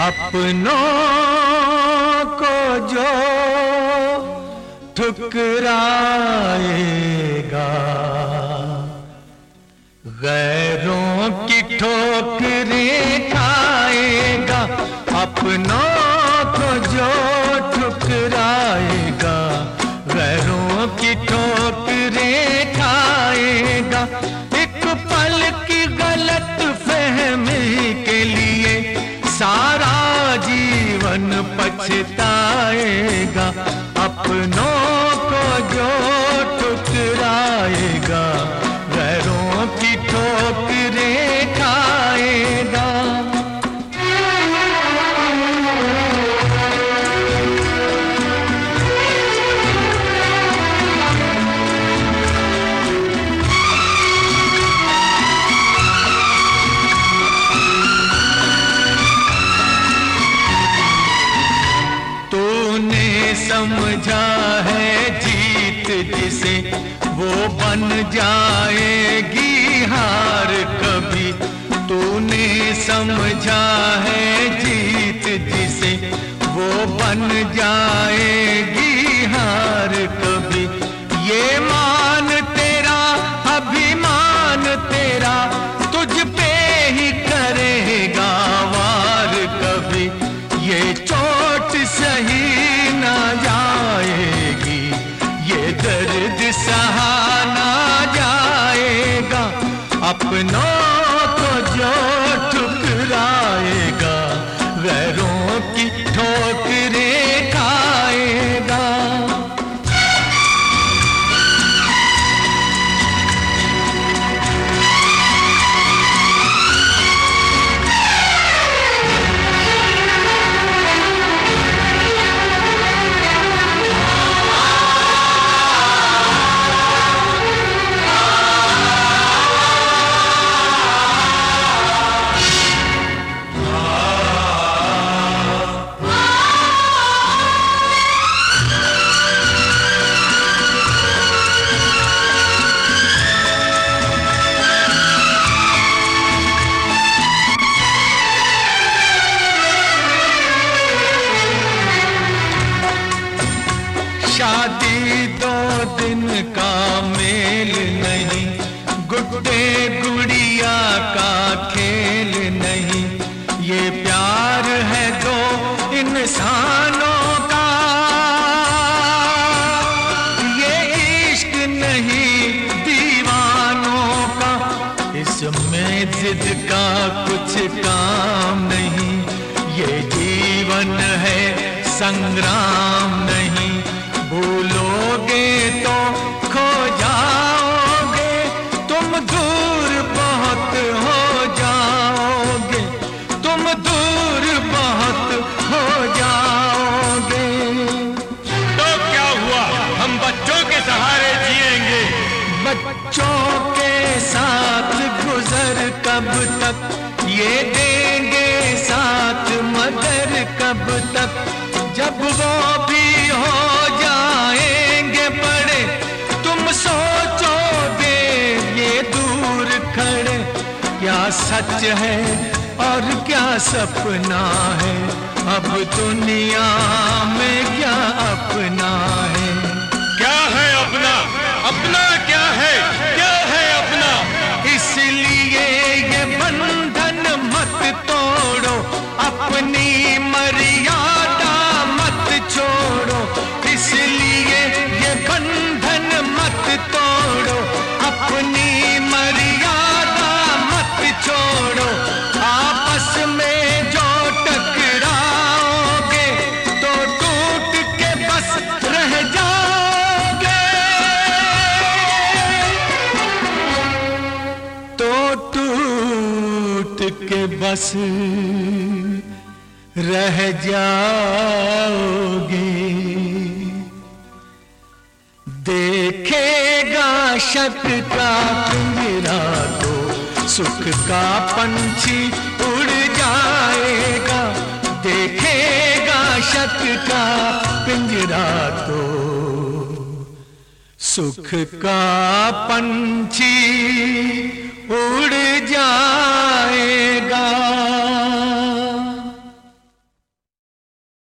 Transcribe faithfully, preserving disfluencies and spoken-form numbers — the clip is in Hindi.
अपनों को जो ठुकराएगा, गैरों की ठोकरें खाएगा। अपनों को जो ठुकराएगा, गैरों की ठोकरें खाएगा। एक पल की गलत फहमी के लिए सारा जीवन पछताएगा। अपनों को जो ठुकराएगा, गैरों की ठोकरें खाएगा। समझा है जीत जिसे, वो बन जाएगी हार कभी। तूने समझा है जीत जिसे, वो बन जाएगी हार कभी। ये मान तेरा अभिमान तेरा, तुझ पे ही करेगा वार कभी। ये चोट सही ना जाएगी, ये दर्द सहा ना जाएगा। अपनों को जो ठुकराएगा, गैरों की ठोकरें खाएगा। शादी दो दिन का मेल नहीं, गुड्डे गुड़िया का खेल नहीं। ये प्यार है दो इंसानों का, ये इश्क नहीं दीवानों का। इसमें जिद का कुछ काम नहीं, ये जीवन है संग्राम नहीं। भूलोगे तो खो जाओगे, तुम दूर बहुत हो जाओगे, तुम दूर बहुत हो जाओगे। तो क्या हुआ, हम बच्चों के सहारे जिएंगे। बच्चों के साथ गुजर कब तक, ये देंगे साथ मगर कब तक। जब वो भी हो जाएंगे बड़े, तुम सोचोगे ये दूर खड़े। क्या सच है और क्या सपना है, अब दुनिया में क्या अपना है। क्या है अपना, अपना क्या है, क्या है अपना। इसलिए ये बंधन मत तोड़ो, अपनी मर्यादा मत छोड़ो। इसलिए ये बंधन मत तोड़ो, अपनी मर्यादा मत छोड़ो। आपस में जो टकराओगे, तो टूट के बस रह जाओगे, तो टूट के बस रह जाओगे। देखेगा शक का पिंजरा तो सुख का पंछी उड़ जाएगा। देखेगा शक का पिंजरा तो सुख का पंछी उड़ जा